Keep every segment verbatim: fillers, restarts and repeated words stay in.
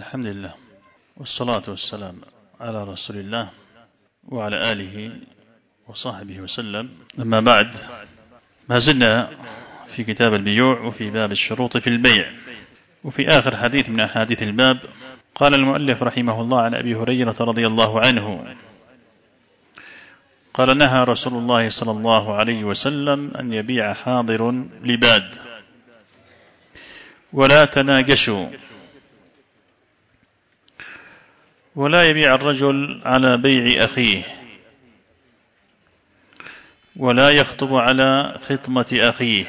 الحمد لله والصلاة والسلام على رسول الله وعلى آله وصحبه وسلم. أما بعد، ما زلنا في كتاب البيوع وفي باب الشروط في البيع، وفي آخر حديث من أحاديث الباب قال المؤلف رحمه الله عن أبي هريرة رضي الله عنه قال: نهى رسول الله صلى الله عليه وسلم أن يبيع حاضر لباد ولا تناجشوا، ولا يبيع الرجل على بيع أخيه، ولا يخطب على خطمة أخيه،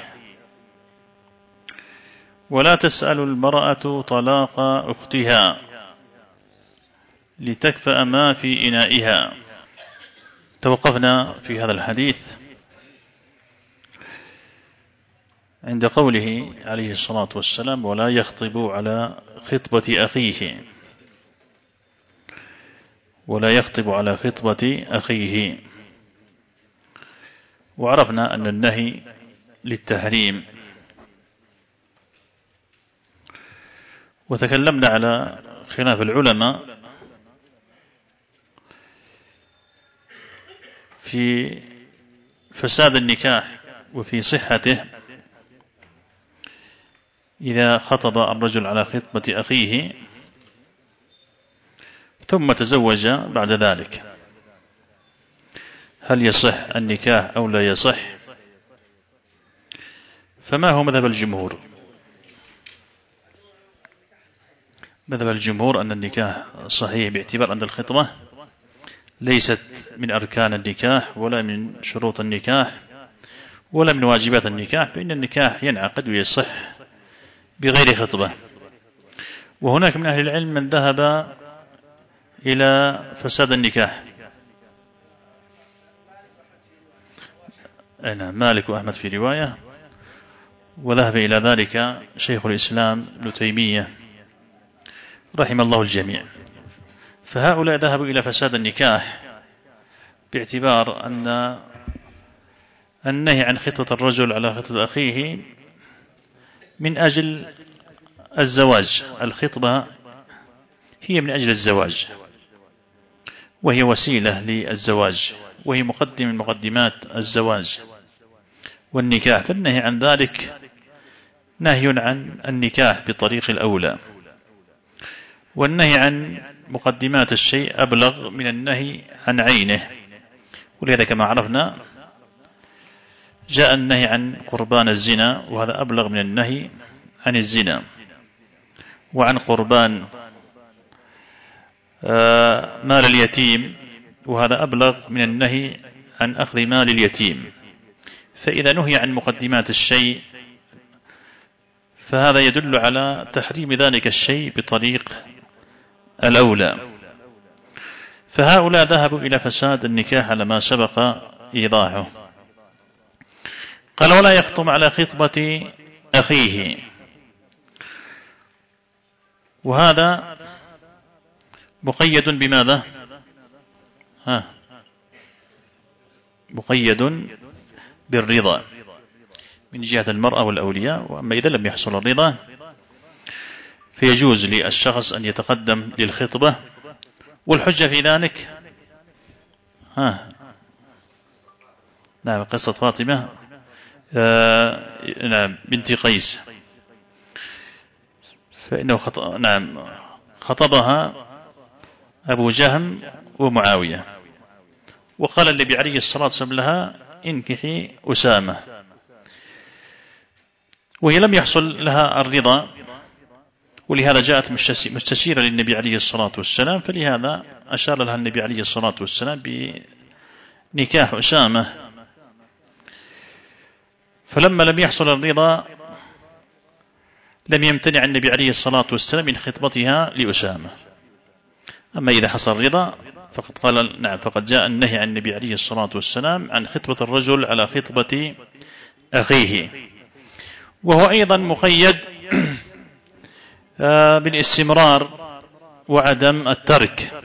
ولا تسأل المرأة طلاق أختها لتكفأ ما في إنائها. توقفنا في هذا الحديث عند قوله عليه الصلاة والسلام: ولا يخطب على خطبة أخيه، ولا يخطب على خطبة أخيه. وعرفنا أن النهي للتحريم، وتكلمنا على خلاف العلماء في فساد النكاح وفي صحته إذا خطب الرجل على خطبة أخيه ثم تزوج بعد ذلك، هل يصح النكاح أو لا يصح؟ فما هو مذهب الجمهور؟ مذهب الجمهور أن النكاح صحيح، باعتبار أن الخطبة ليست من أركان النكاح ولا من شروط النكاح ولا من واجبات النكاح، فإن النكاح ينعقد ويصح بغير خطبة. وهناك من أهل العلم من ذهب إلى فساد النكاح، أنا مالك وأحمد في رواية، وذهب إلى ذلك شيخ الإسلام ابن تيمية رحم الله الجميع. فهؤلاء ذهبوا إلى فساد النكاح باعتبار أن النهي عن خطبة الرجل على خطبة أخيه من أجل الزواج، الخطبة هي من أجل الزواج وهي وسيلة للزواج، وهي مقدم من مقدمات الزواج والنكاح، فالنهي عن ذلك نهي عن النكاح بطريق الأولى، والنهي عن مقدمات الشيء أبلغ من النهي عن عينه. ولهذا كما عرفنا جاء النهي عن قربان الزنا، وهذا أبلغ من النهي عن الزنا، وعن قربان مال اليتيم، وهذا أبلغ من النهي عن أخذ مال اليتيم. فإذا نهي عن مقدمات الشيء فهذا يدل على تحريم ذلك الشيء بطريق الأولى. فهؤلاء ذهبوا إلى فساد النكاح على ما سبق إيضاحه. قال: ولا يخطب على خطبة أخيه، وهذا مقيد بماذا؟ ها مقيد بالرضا من جهة المرأة والأولياء. وأما إذا لم يحصل الرضا فيجوز للشخص أن يتقدم للخطبة، والحجة في ذلك ها نعم قصة فاطمة آه بنت قيس، فإنه خط... نعم خطبها أبو جهم ومعاوية، وقال النبي عليه الصلاة والسلام لها: انكحي أسامة، وهي لم يحصل لها الرضا، ولهذا جاءت مستشيرة للنبي عليه الصلاة والسلام، فلهذا أشار لها النبي عليه الصلاة والسلام بنكاح أسامة. فلما لم يحصل الرضا لم يمتنع النبي عليه الصلاة والسلام من خطبتها لأسامة. أما إذا حصل الرضا فقد قال نعم فقد جاء النهي عن النبي عليه الصلاة والسلام عن خطبة الرجل على خطبة أخيه، وهو أيضا مقيد بالاستمرار وعدم الترك،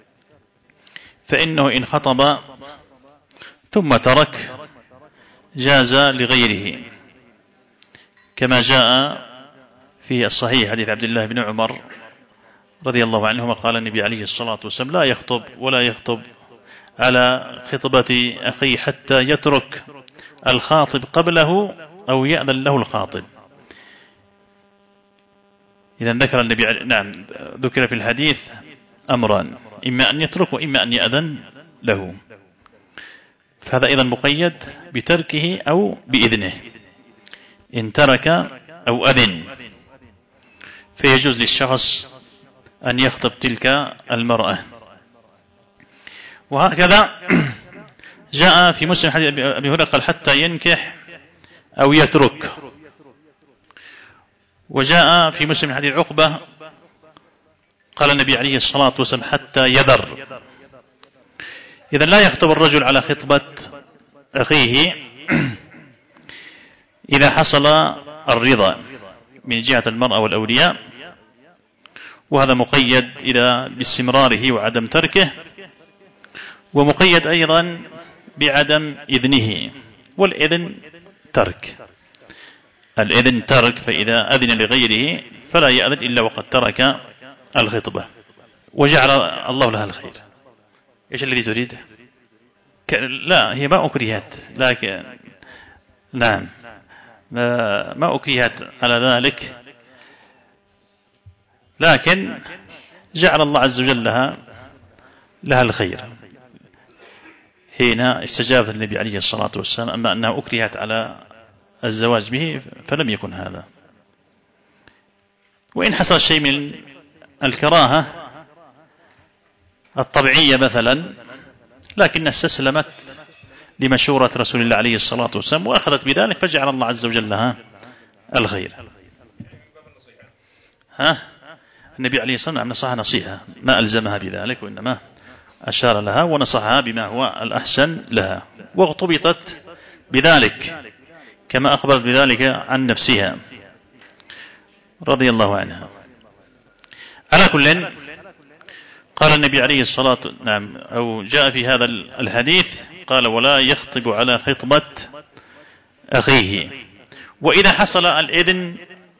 فإنه إن خطب ثم ترك جاز لغيره، كما جاء في الصحيح حديث عبد الله بن عمر رضي الله عنهما قال النبي عليه الصلاة والسلام لا يخطب ولا يخطب على خطبة أخيه حتى يترك الخاطب قبله أو يأذن له الخاطب. إذا ذكر النبي نعم ذكر في الحديث أمران، إما أن يترك وإما أن يأذن له، فهذا أيضا مقيد بتركه أو بإذنه. إن ترك أو أذن فيجوز للشخص أن يخطب تلك المرأة. وهكذا جاء في مسلم حديث أبي هريرة قال حتى ينكح أو يترك، وجاء في مسلم حديث عقبة قال النبي عليه الصلاة والسلام حتى يذر. إذا لا يخطب الرجل على خطبة أخيه إذا حصل الرضا من جهة المرأة والأولياء، وهذا مقيد إلى باستمراره وعدم تركه، ومقيد أيضا بعدم إذنه، والإذن ترك، الإذن ترك، فإذا أذن لغيره فلا يأذن إلا وقد ترك الخطبة وجعل الله لها الخير. إيش الذي تريده؟ لا هي ما أكرهت، لكن نعم ما أكرهت على ذلك، لكن جعل الله عز وجل لها لها الخير حين استجابت النبي عليه الصلاة والسلام. أما أنها أكرهت على الزواج به فلم يكن هذا. وإن حصل شيء من الكراهة الطبيعية مثلا، لكنها استسلمت لمشورة رسول الله عليه الصلاة والسلام وأخذت بذلك، فجعل الله عز وجل لها الخير. ها النبي عليه الصلاة والسلام نصحها نصيحة، ما ألزمها بذلك، وإنما أشار لها ونصحها بما هو الأحسن لها، واغتبطت بذلك كما أخبرت بذلك عن نفسها رضي الله عنها. على كل قال النبي عليه الصلاة نعم أو جاء في هذا الحديث قال ولا يخطب على خطبة أخيه. وإذا حصل الإذن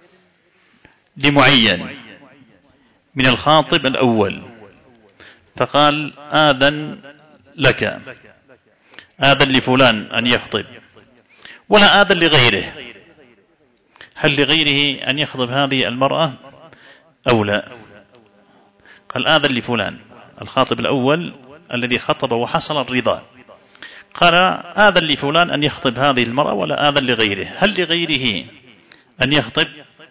لمعين من الخاطب الأول فقال آذن لك، آذن لفلان أن يخطب، ولا آذن لغيره، هل لغيره أن يخطب هذه المرأة أو لا؟ قال آذن لفلان، الخاطب الأول الذي خطب وحصل الرضا قال آذن لفلان أن يخطب هذه المرأة ولا آذن لغيره، هل لغيره أن يخطب؟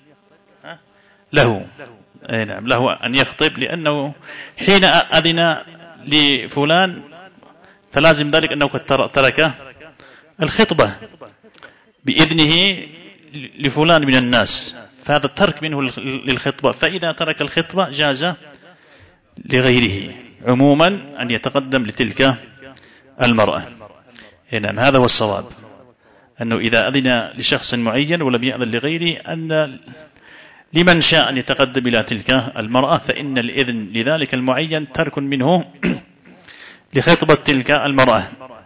له أي نعم له أن يخطب، لأنه حين أذن لفلان فلازم ذلك أنه قد ترك الخطبة بإذنه لفلان من الناس، فهذا الترك منه للخطبة، فإذا ترك الخطبة جاز لغيره عموما أن يتقدم لتلك المرأة. نعم هذا هو الصواب، أنه إذا أذن لشخص معين ولم يأذن لغيره أن لمن شاء أن يتقدم إلى تلك المرأة، فإن الإذن لذلك المعين ترك منه لخطبة تلك المرأة.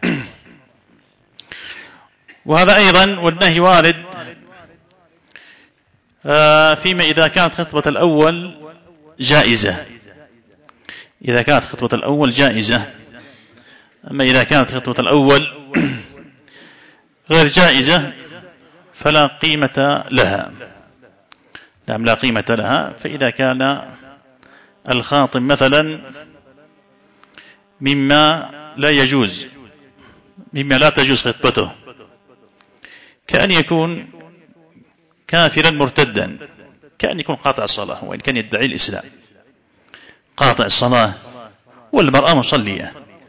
وهذا أيضا والنهي وارد فيما إذا كانت خطبة الأول جائزة، إذا كانت خطبة الأول جائزة، أما إذا كانت خطبة الأول غير جائزة فلا قيمة لها. نعم لا قيمة لها. فإذا كان الخاطب مثلا مما لا يجوز، مما لا تجوز خطبته، كأن يكون كافرا مرتدا، كأن يكون قاطع الصلاة وإن كان يدعي الإسلام، قاطع الصلاة والمرأة مصلية،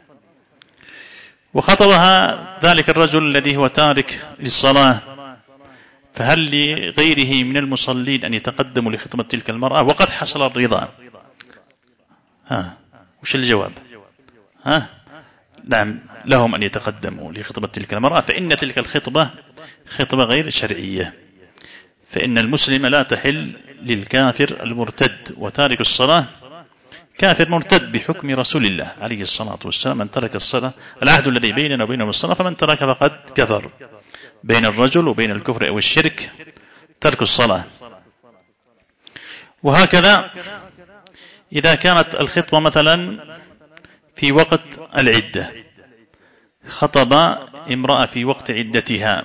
وخطبها ذلك الرجل الذي هو تارك للصلاة، فهل لغيره من المصلين أن يتقدموا لخطبة تلك المرأة وقد حصل الرضا؟ ها وش الجواب؟ ها نعم لهم أن يتقدموا لخطبة تلك المرأة، فإن تلك الخطبة خطبة غير شرعية، فإن المسلم لا تحل للكافر المرتد وتارك الصلاة، كافر مرتد بحكم رسول الله عليه الصلاة والسلام، من ترك الصلاة العهد الذي بيننا وبينهم الصلاة، فمن ترك فقد كفر، بين الرجل وبين الكفر أو الشرك ترك الصلاة. وهكذا إذا كانت الخطبة مثلا في وقت العدة، خطب امرأة في وقت عدتها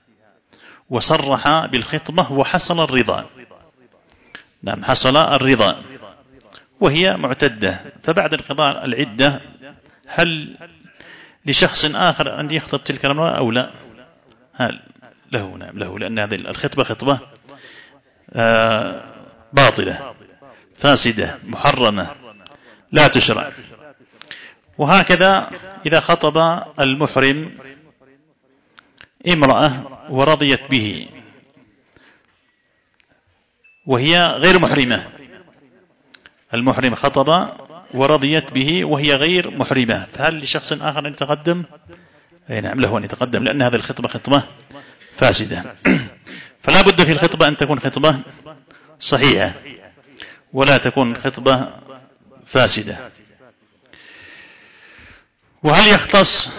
وصرح بالخطبة وحصل الرضا، نعم حصل الرضا وهي معتدة، فبعد انقضاء العدة هل لشخص آخر أن يخطب تلك المرأة أو لا؟ هل له؟ نعم له، لأن هذه الخطبة خطبة آه باطلة فاسدة محرمة لا تشرع. وهكذا إذا خطب المحرم امرأة ورضيت به وهي غير محرمة، المحرم خطب ورضيت به وهي غير محرمة، فهل لشخص آخر أن يتقدم؟ أي نعم له أن يتقدم، لأن هذه الخطبة خطبة فاسدة. فلا بد في الخطبة أن تكون خطبة صحيحة ولا تكون خطبة فاسدة. وهل يختص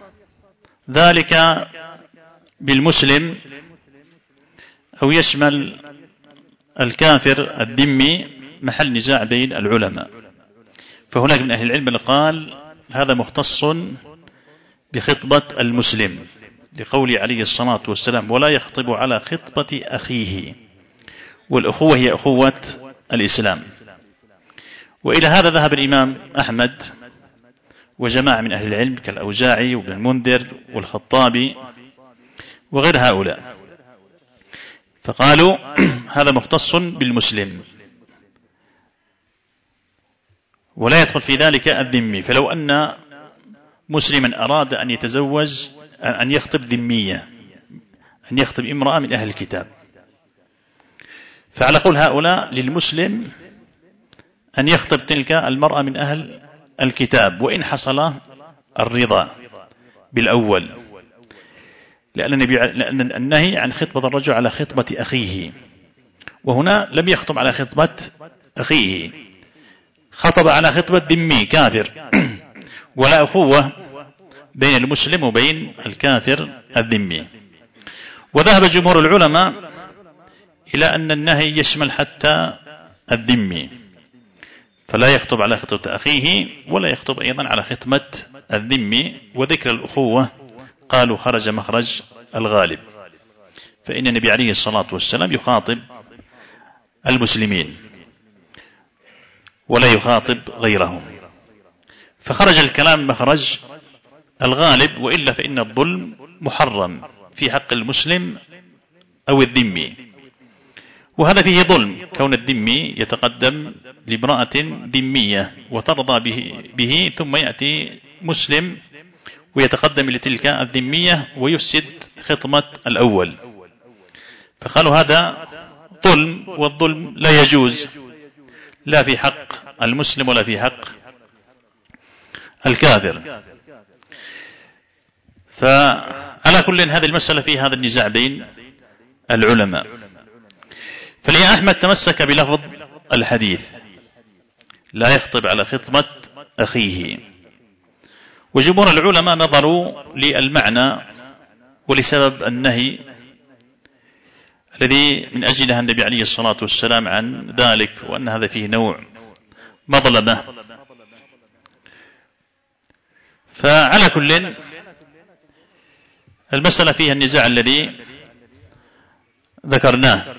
ذلك بالمسلم أو يشمل الكافر الذمي؟ محل نزاع بين العلماء، فهناك من أهل العلم اللي قال هذا مختص بخطبة المسلم لقول عليه الصلاة والسلام ولا يخطب على خطبة أخيه، والأخوة هي أخوة الإسلام. وإلى هذا ذهب الإمام أحمد وجماعة من أهل العلم كالأوزاعي وابن المنذر والخطابي وغير هؤلاء، فقالوا هذا مختص بالمسلم ولا يدخل في ذلك الذمي. فلو أن مسلما أراد أن يتزوج أن يخطب ذمية، أن يخطب امرأة من أهل الكتاب، فعلى قول هؤلاء للمسلم أن يخطب تلك المرأة من أهل الكتاب وإن حصل الرضا بالأول، لأن النهي عن خطبة الرجل على خطبة أخيه، وهنا لم يخطب على خطبة أخيه، خطب على خطبة ذمي كافر، ولا أخوة بين المسلم وبين الكافر الذمي. وذهب جمهور العلماء إلى أن النهي يشمل حتى الذمي، فلا يخطب على خطبة أخيه ولا يخطب أيضا على خطبة الذمي. وذكر الأخوة قالوا خرج مخرج الغالب، فإن النبي عليه الصلاة والسلام يخاطب المسلمين ولا يخاطب غيرهم، فخرج الكلام مخرج الغالب، وإلا فإن الظلم محرم في حق المسلم أو الذمي، وهذا فيه ظلم، كون الذمي يتقدم لامرأة ذمية وترضى به, به ثم يأتي مسلم ويتقدم لتلك الذمية ويفسد خطمة الأول، فقالوا هذا ظلم، والظلم لا يجوز لا في حق المسلم ولا في حق الكافر. فعلى كل هذه المسألة في هذا النزاع بين العلماء. فالإمام أحمد تمسك بلفظ الحديث لا يخطب على خطبة أخيه، وجمهور العلماء نظروا للمعنى ولسبب النهي الذي من أجله النبي عليه الصلاة والسلام عن ذلك، وأن هذا فيه نوع مظلمة. فعلى كل المسألة فيها النزاع الذي ذكرناه،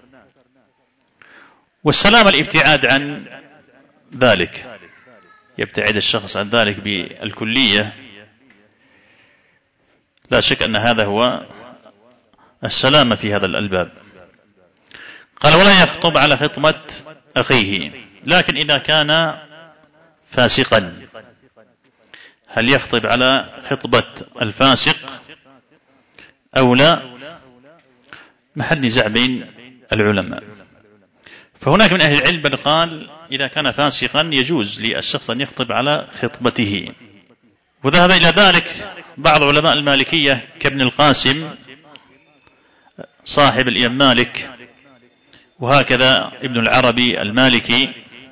والسلام الابتعاد عن ذلك، يبتعد الشخص عن ذلك بالكلية، لا شك أن هذا هو السلامة في هذا الباب. قال ولا يخطب على خطبة أخيه، لكن إذا كان فاسقا هل يخطب على خطبة الفاسق أو لا؟ محل نزاع بين العلماء. فهناك من أهل العلم من قال إذا كان فاسقا يجوز للشخص أن يخطب على خطبته، وذهب إلى ذلك بعض علماء المالكية كابن القاسم صاحب الإمام مالك، وهكذا ابن العربي المالكي.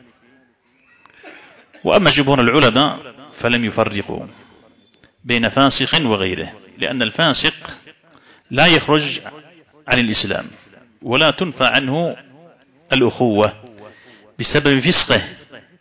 وأما جمهور العلماء فلم يفرقوا بين فاسق وغيره، لأن الفاسق لا يخرج عن الإسلام ولا تنفى عنه الأخوة بسبب فسقه،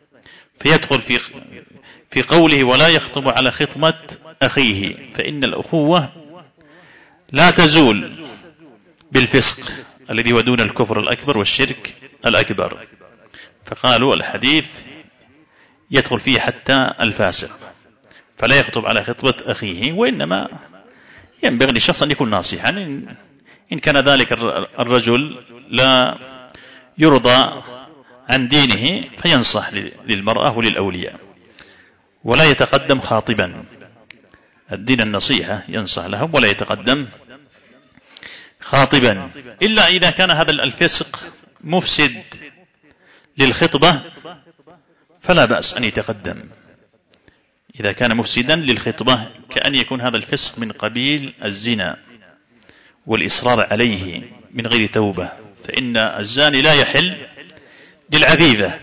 فيدخل في في قوله ولا يخطب على خطبة أخيه، فإن الأخوة لا تزول بالفسق الذي هو دون الكفر الأكبر والشرك الأكبر، فقالوا الحديث يدخل فيه حتى الفاسق، فلا يخطب على خطبة أخيه، وإنما ينبغي للشخص أن يكون ناصحا إن كان ذلك الرجل لا يرضى عن دينه فينصح للمرأة وللأولياء، ولا يتقدم خاطبا. الدين النصيحة، ينصح لهم ولا يتقدم خاطبا، إلا إذا كان هذا الفسق مفسد للخطبة فلا بأس أن يتقدم. إذا كان مفسدا للخطبة كأن يكون هذا الفسق من قبيل الزنا والإصرار عليه من غير توبة، فإن الزاني لا يحل للعفيفة،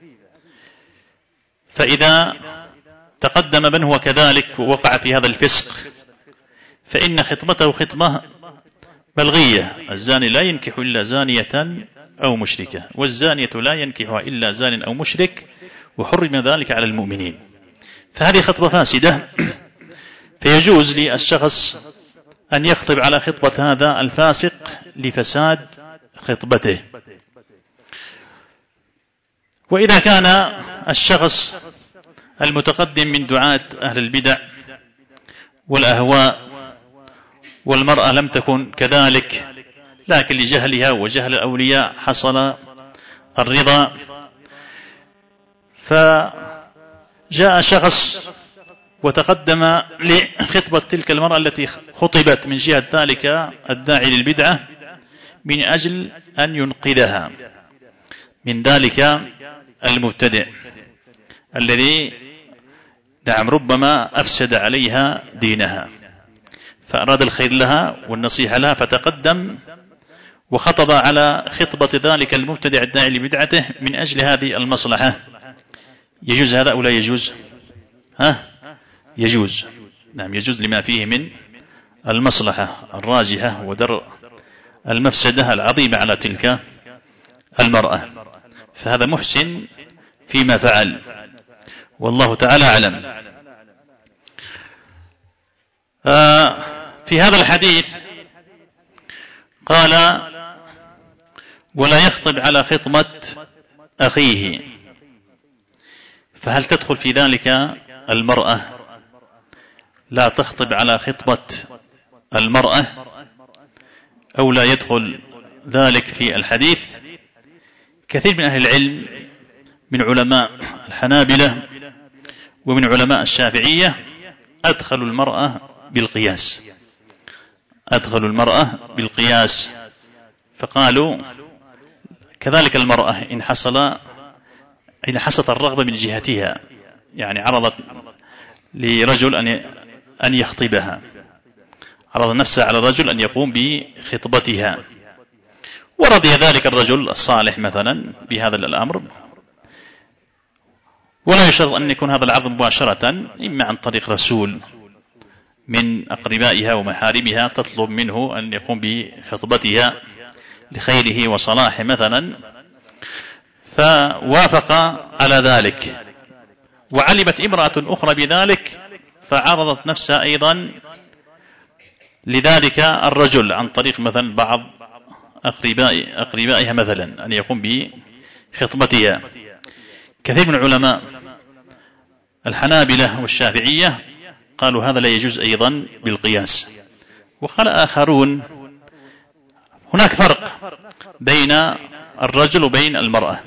فإذا تقدم من هو كذلك ووقع في هذا الفسق فإن خطبته خطبة ملغية. الزاني لا ينكح إلا زانية أو مشركة، والزانية لا ينكحها إلا زان أو مشرك، وحرم ذلك على المؤمنين، فهذه خطبة فاسدة، فيجوز للشخص أن يخطب على خطبة هذا الفاسق لفساد خطبته. وإذا كان الشخص المتقدم من دعاة أهل البدع والأهواء والمرأة لم تكن كذلك، لكن لجهلها وجهل الأولياء حصل الرضا، فجاء شخص وتقدم لخطبة تلك المرأة التي خطبت من جهة ذلك الداعي للبدعة من أجل أن ينقذها من ذلك المبتدع الذي نعم ربما أفسد عليها دينها، فأراد الخير لها والنصيحة لها، فتقدم وخطب على خطبة ذلك المبتدع الداعي لبدعته من أجل هذه المصلحة. يجوز هذا أو لا يجوز؟ ها؟ يجوز، نعم يجوز لما فيه من المصلحة الراجحة ودرء المفسدة العظيمة على تلك المرأة، فهذا محسن فيما فعل، والله تعالى أعلم. آه في هذا الحديث قال ولا يخطب على خطبة أخيه، فهل تدخل في ذلك المرأة لا تخطب على خطبة المرأة أو لا يدخل ذلك في الحديث؟ كثير من أهل العلم من علماء الحنابلة ومن علماء الشافعية أدخلوا المرأة بالقياس، أدخلوا المرأة بالقياس، فقالوا كذلك المرأة إن حصل إن حصلت الرغبة من جهتها، يعني عرضت لرجل أن أن يخطبها، عرض نفسه على الرجل أن يقوم بخطبتها، ورضي ذلك الرجل الصالح مثلا بهذا الأمر، ولا يشرط أن يكون هذا العرض مباشرة، إما عن طريق رسول من أقربائها ومحارمها تطلب منه أن يقوم بخطبتها لخيره وصلاحه مثلا، فوافق على ذلك، وعلمت امرأة أخرى بذلك فعرضت نفسها أيضا لذلك الرجل عن طريق مثلا بعض أقرباء أقربائها مثلا أن يقوم بخطبتها. كثير من العلماء الحنابلة والشافعية قالوا هذا لا يجوز أيضا بالقياس، وقال آخرون هناك فرق بين الرجل وبين المرأة،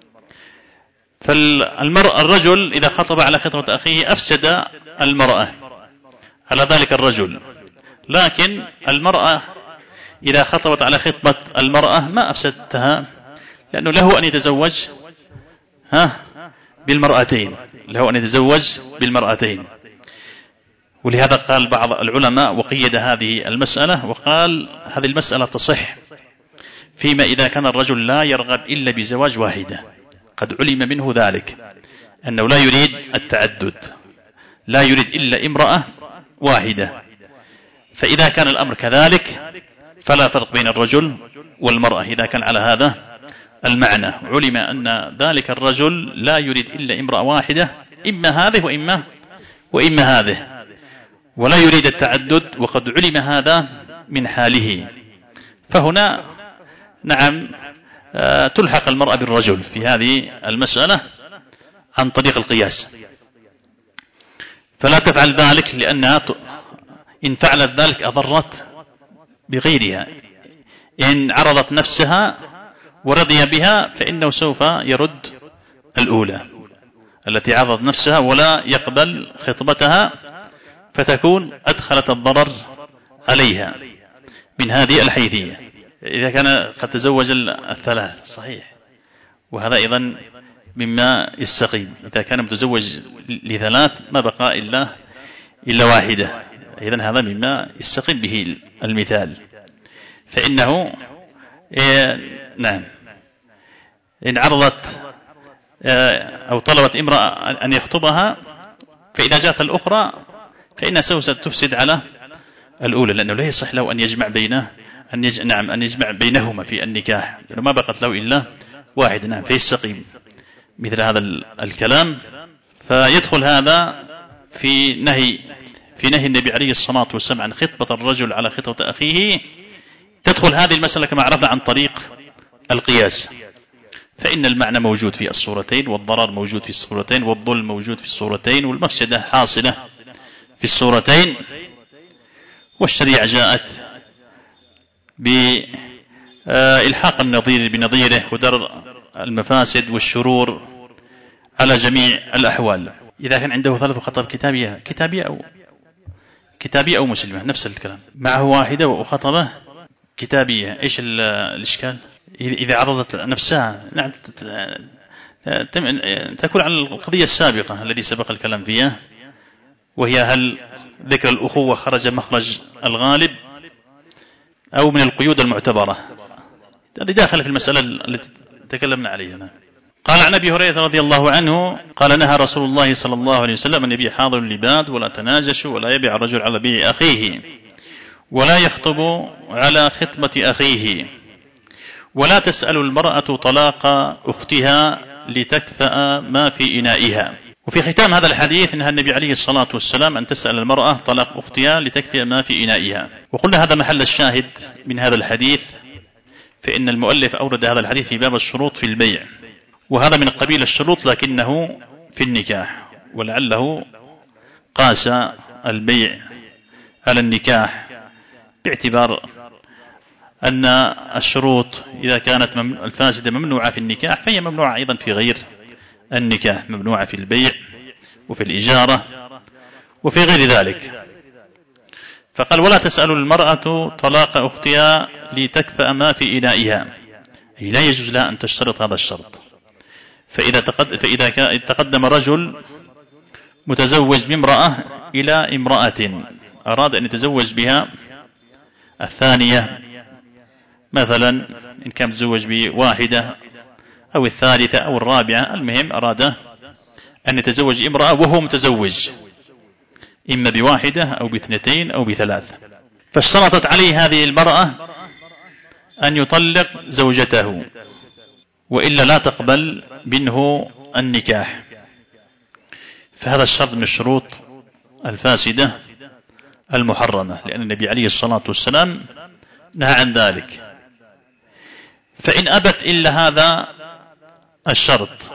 فالمرأة الرجل إذا خطب على خطبة أخيه أفسد المرأة على ذلك الرجل، لكن المرأة إذا خطبت على خطبة المرأة ما أفسدتها، لأنه له أن يتزوج ها بالمرأتين، له أن يتزوج بالمرأتين. ولهذا قال بعض العلماء وقيد هذه المسألة وقال هذه المسألة تصح فيما إذا كان الرجل لا يرغب إلا بزواج واحدة، قد علم منه ذلك أنه لا يريد التعدد، لا يريد إلا امرأة واحدة، فإذا كان الأمر كذلك فلا فرق بين الرجل والمرأة إذا كان على هذا المعنى، علم أن ذلك الرجل لا يريد إلا امرأة واحدة، إما هذه وإما وإما هذه، ولا يريد التعدد، وقد علم هذا من حاله. فهنا نعم تلحق المرأة بالرجل في هذه المسألة عن طريق القياس، فلا تفعل ذلك، لأنها إن فعلت ذلك أضرت بغيرها. إن عرضت نفسها ورضي بها فإنه سوف يرد الأولى التي عرضت نفسها ولا يقبل خطبتها، فتكون أدخلت الضرر عليها من هذه الحيثية. إذا كان قد تزوج الثلاث صحيح، وهذا أيضا مما يستقيم. إذا كان متزوج لثلاث ما بقى إلا إلا واحدة، إذن هذا مما يستقيم به المثال. فإنه إيه نعم إن عرضت أو طلبت امرأة أن يخطبها، فإذا جاءت الأخرى فإنها سوف تفسد على الأولى، لأنه لا يصح له أن يجمع بينه أن يج... نعم أن يجمع بينهما في النكاح، لأنه ما بقت له إلا واحد. نعم فيستقيم مثل هذا الكلام. فيدخل هذا في نهي في نهي النبي عليه الصلاة والسلام عن خطبة الرجل على خطبة أخيه. تدخل هذه المسألة كما عرفنا عن طريق القياس، فإن المعنى موجود في الصورتين، والضرر موجود في الصورتين، والظلم موجود في الصورتين، والمفسدة حاصلة في الصورتين. والشريعة جاءت بإلحاق النظير بنظيره ودرء المفاسد والشرور على جميع الأحوال. إذا كان عنده ثلاث خطب كتابية كتابية أو كتابية أو مسلمة نفس الكلام، معه واحدة وخطبة كتابية، إيش الإشكال؟ إذا عرضت نفسها نعم تكون على القضية السابقة الذي سبق الكلام فيها، وهي هل ذكر الأخوة خرج مخرج الغالب أو من القيود المعتبرة. هذه داخل في المسألة التي تكلمنا عليها. قال عن أبي هريرة رضي الله عنه قال نهى رسول الله صلى الله عليه وسلم أن يبيع حاضر اللباد ولا تناجشوا، ولا يبيع الرجل على بيع أخيه، ولا يخطب على خطبة أخيه، ولا تسأل المرأة طلاق أختها لتكفأ ما في إنائها. وفي ختام هذا الحديث نهى النبي عليه الصلاة والسلام أن تسأل المرأة طلاق أختها لتكفأ ما في إنائها. وقلنا هذا محل الشاهد من هذا الحديث، فإن المؤلف أورد هذا الحديث في باب الشروط في البيع، وهذا من قبيل الشروط لكنه في النكاح، ولعله قاس البيع على النكاح باعتبار أن الشروط إذا كانت الفاسدة ممنوعة في النكاح فهي ممنوعة أيضا في غير النكاح، ممنوعة في البيع وفي الإجارة وفي غير ذلك. فقال ولا تسأل المرأة طلاق أختها لتكفأ ما في إنائها، أي لا يجوز لها أن تشترط هذا الشرط. فإذا فإذا تقدم رجل متزوج بامرأة إلى امرأة أراد أن يتزوج بها الثانية، مثلا إن كان متزوج بواحدة أو الثالثة أو الرابعة، المهم أراد أن يتزوج امرأة وهو متزوج إما بواحدة أو باثنتين أو بثلاث، فاشترطت عليه هذه المرأة أن يطلق زوجته وإلا لا تقبل منه النكاح. فهذا الشرط من الشروط الفاسدة المحرمة، لأن النبي عليه الصلاة والسلام نهى عن ذلك. فإن أبت إلا هذا الشرط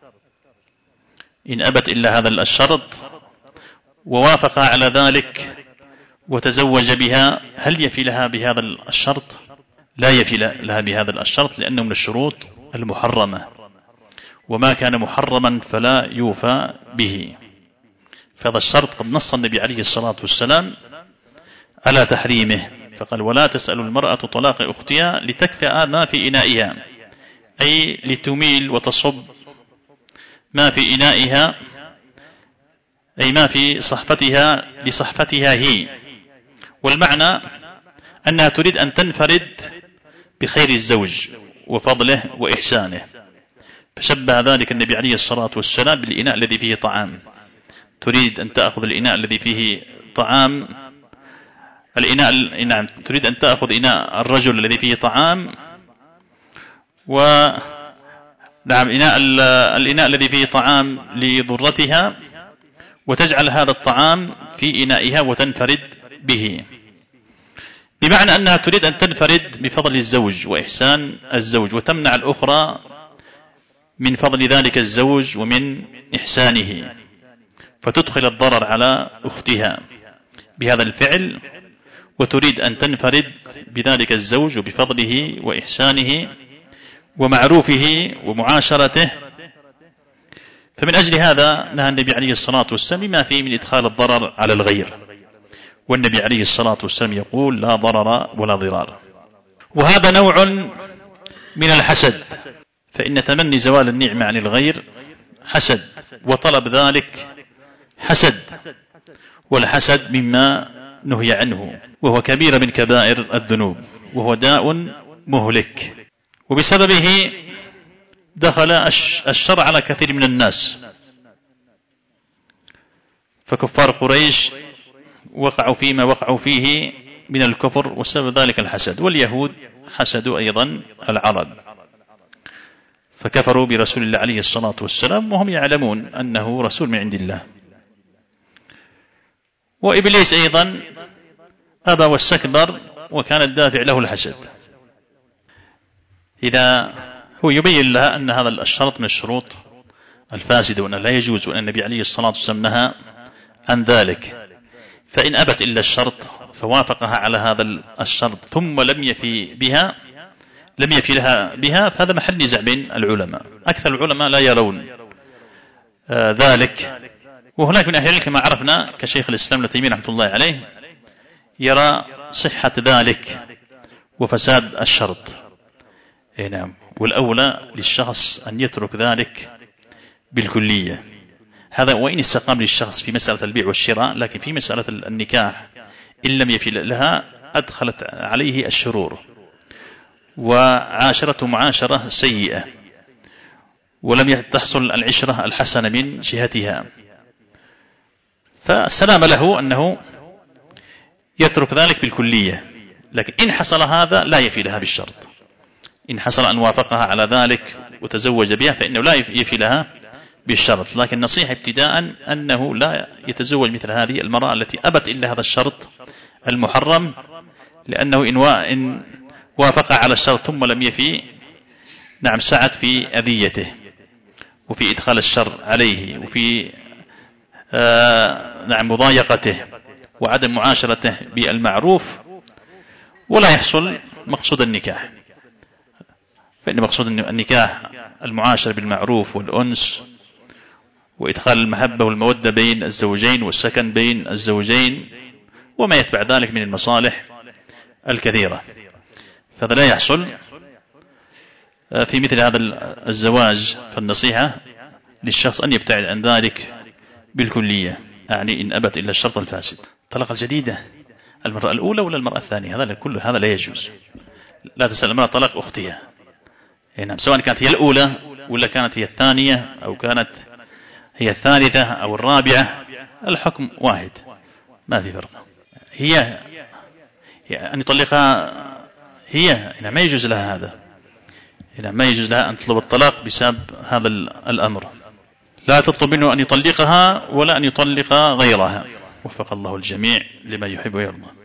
إن أبت إلا هذا الشرط ووافق على ذلك وتزوج بها، هل يفي لها بهذا الشرط؟ لا يفي لها بهذا الشرط، لأنه من الشروط المحرمة، وما كان محرما فلا يوفى به. فهذا الشرط قد نص النبي عليه الصلاة والسلام على تحريمه، فقال ولا تسأل المرأة طلاق أختها لتكفأ ما في إنائها، أي لتميل وتصب ما في إنائها، أي ما في صحفتها لصحفتها هي، والمعنى أنها تريد أن تنفرد بخير الزوج وفضله وإحسانه. فشبه ذلك النبي عليه الصلاة والسلام بالإناء الذي فيه طعام، تريد أن تأخذ الإناء الذي فيه طعام الإناء نعم تريد أن تأخذ إناء الرجل الذي فيه طعام، و نعم إناء الإناء الذي فيه طعام لضرتها، وتجعل هذا الطعام في إنائها وتنفرد به، بمعنى أنها تريد أن تنفرد بفضل الزوج وإحسان الزوج، وتمنع الأخرى من فضل ذلك الزوج ومن إحسانه، فتدخل الضرر على أختها بهذا الفعل، وتريد أن تنفرد بذلك الزوج وبفضله وإحسانه ومعروفه ومعاشرته. فمن أجل هذا نهى النبي عليه الصلاة والسلام بما فيه من إدخال الضرر على الغير، والنبي عليه الصلاة والسلام يقول لا ضرر ولا ضرار. وهذا نوع من الحسد، فإن تمني زوال النعمة عن الغير حسد، وطلب ذلك حسد، والحسد مما نهي عنه، وهو كبير من كبائر الذنوب، وهو داء مهلك، وبسببه دخل الشر على كثير من الناس. فكفار قريش وقعوا فيما وقعوا فيه من الكفر وسبب ذلك الحسد، واليهود حسدوا أيضا العرب، فكفروا برسول الله عليه الصلاة والسلام وهم يعلمون أنه رسول من عند الله. وإبليس أيضا أبى واستكبر، وكان الدافع له الحسد. إذا هو يبين لها أن هذا الشرط من الشروط الفاسدة، وأن لا يجوز، وأن النبي عليه الصلاة والسلام نهى عن ذلك، فإن أبت إلا الشرط فوافقها على هذا الشرط ثم لم يفي بها لم يفي لها بها، فهذا محل نزاع بين العلماء. أكثر العلماء لا يرون آه ذلك، وهناك من أهل العلم كما عرفنا كشيخ الإسلام ابن تيمية رحمة الله عليه يرى صحة ذلك وفساد الشرط. إيه نعم، والأولى للشخص أن يترك ذلك بالكلية، هذا وإن استقام للشخص في مسألة البيع والشراء، لكن في مسألة النكاح إن لم يفي لها أدخلت عليه الشرور، وعاشرته معاشرة سيئة، ولم تحصل العشرة الحسنة من جهتها، فالسلام له أنه يترك ذلك بالكلية. لكن إن حصل هذا لا يفي لها بالشرط، إن حصل أن وافقها على ذلك وتزوج بها فإنه لا يفي لها بالشرط. لكن نصيحة ابتداء أنه لا يتزوج مثل هذه المرأة التي أبت إلا هذا الشرط المحرم، لأنه إن وافق على الشرط ثم لم يفي نعم سعت في أذيته وفي إدخال الشر عليه، وفي آه نعم مضايقته وعدم معاشرته بالمعروف، ولا يحصل مقصود النكاح. فإن مقصود النكاح المعاشرة بالمعروف والأنس وإدخال المحبة والمودة بين الزوجين والسكن بين الزوجين وما يتبع ذلك من المصالح الكثيرة، فهذا لا يحصل في مثل هذا الزواج. فالنصيحة للشخص أن يبتعد عن ذلك بالكلية، يعني إن أبت إلا الشرط الفاسد. الطلاق الجديدة المرأة الأولى ولا المرأة الثانية، هذا كله هذا لا يجوز. لا تسأل المرأة طلاق أختها، نعم، سواء كانت هي الأولى ولا كانت هي الثانية أو كانت هي الثالثة أو الرابعة، الحكم واحد ما في فرق. هي أن يطلقها هي هنا ما يجوز لها هذا، هنا ما يجوز لها أن تطلب الطلاق بسبب هذا الأمر. لا تطلب منه أن يطلقها ولا أن يطلق غيرها. وفق الله الجميع لما يحب ويرضى.